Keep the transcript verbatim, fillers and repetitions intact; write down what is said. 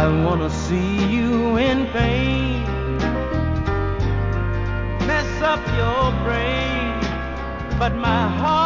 I wanna see you in pain, mess up your brain, but my heart